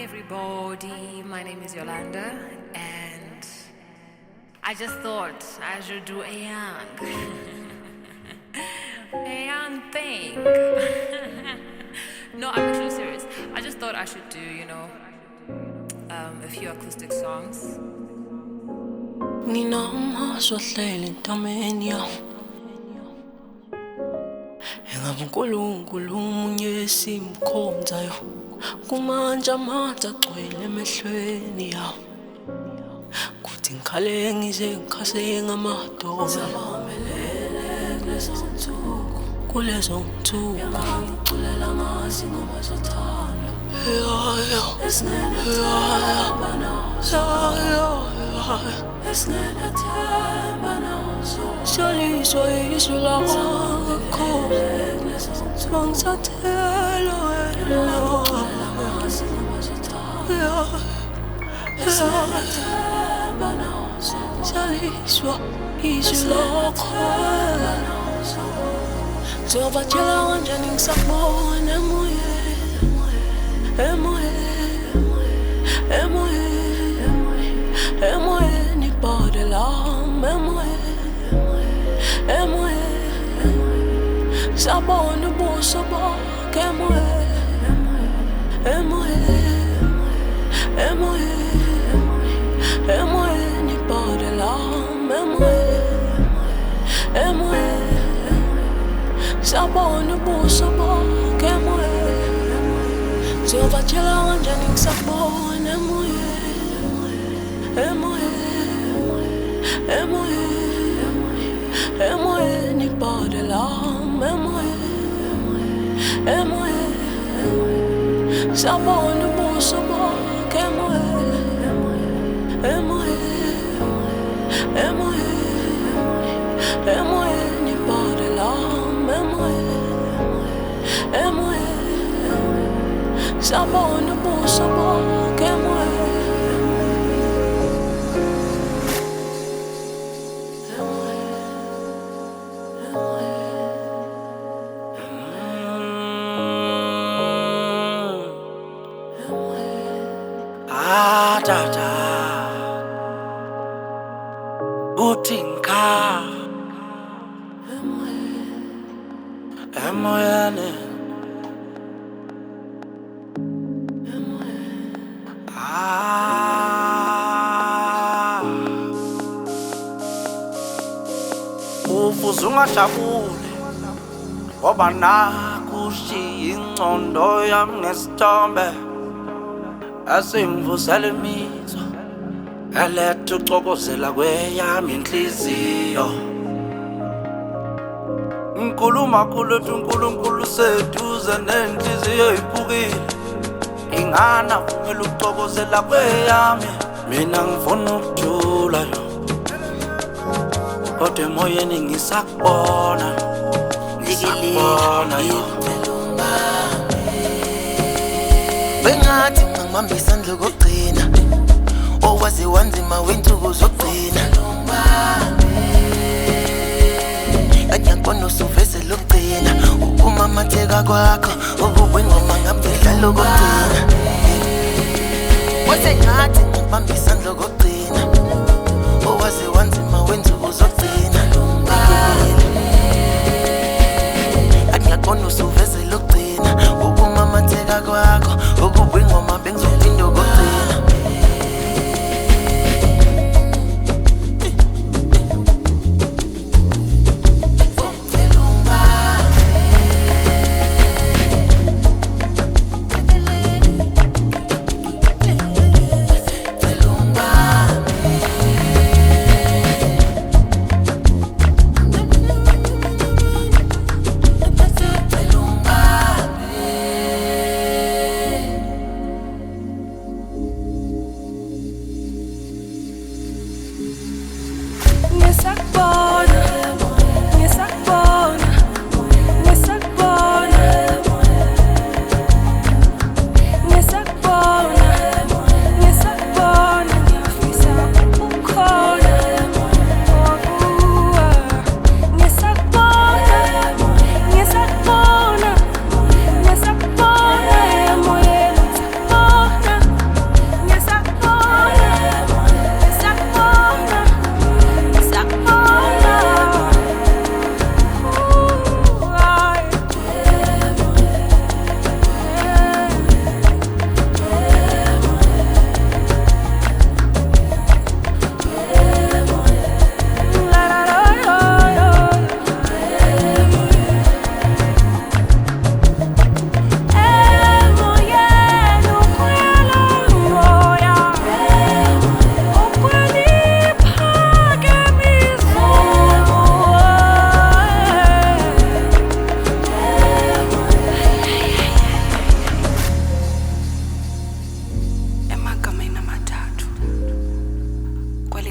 everybody. My name is Yolanda, and I just thought I should do a young thing. No, I'm actually serious. I just thought I should do, a few acoustic songs. uNkulunkulu umunye simkhonzayo kumanje amatha agcwele emehlweni yawo kuthi ngikhale ngize ngikhase ngamadoda kulezo nsuku ngiculela ngasi ngoba sothanda Shaliswa isho lakho Sangsathela wena Shaliswa isho lakho Ngizobatshela kanjani ngisakubona emoyeni ibhode lami emoyeni sabona ubuso bakhe emoyeni ibhode lami emoyeni sabona ubuso bakhe ngizobatshela kanjani ngisakubona emoyeni ibhode lami emoyeni sabona ubuso bakhe emoyeni ibhode lami emoyeni sabona ubuso bakhe Dada Utinka emoyeni ufuze ungajabule ngoba nakushiya ingcondo yami ngesithombe asingivusela imizwa eletha ucokozela kweyami inhliziyo ngikhuluma khulu ethi uNkulunkulu seduze nenhliziyo iphukile ingana vumela ukucokozela kweyami mina ngifuna ukujula yo kodwa emoyeni ngisakubona yo bengathi ngibamba isandla kokugcina owazi wanzima wensuku zokugcina anyakona usuveze lokugcina ukumamatheka kwakho ububwengoma ngabudlala kokugcina wasengathi ngibamba isandla kokugcina owazi wanzima wensuku zokugcina anyakona usuveze lokugcina ukumamatheka kwakho ububwengoma bengizophinda kokugcina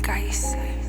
likayise.